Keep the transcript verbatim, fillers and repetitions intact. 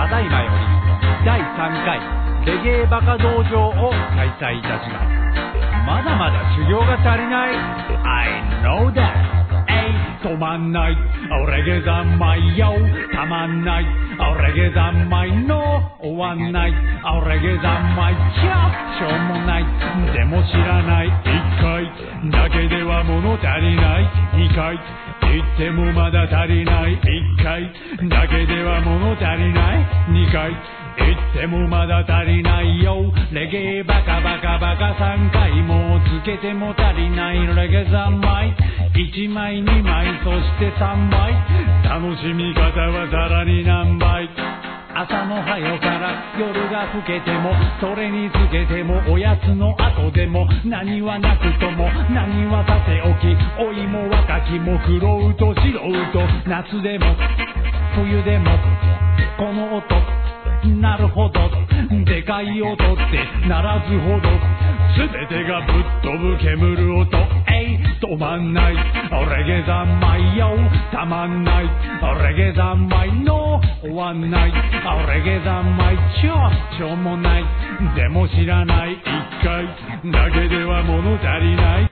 ただいまよりだいさんかいレゲエバカ道場を開催いたします。まだまだ修行が足りない。 I know that。 えい止まんないレゲエ三昧よ。たまんないレゲエ三昧の終わんないレゲエ三昧ちゃしょうもない。でも知らないいっかいだけでは物足りない。にかい言ってもまだ足りない。いっかいだけでは物足りない。にかい言ってもまだ足りないよ。レゲエバカバカバカさんかいもつけても足りないレゲエ三昧。いちまいにまいそしてさんまい。楽しみ方はさらに何倍。朝のはよから夜が更けてもそれにつけてもおやつの後でも何はなくとも何はさておき老いも若きも苦労と素人夏でも冬でもこの音なるほどでかい音ってならずほど全てがぶっ飛ぶ煙る音。えい止まんないレゲエ三昧よ。たまんないレゲエ三昧の終わんないレゲエ三昧ちょしょうもない。でも知らないいっかいだけでは物足りない。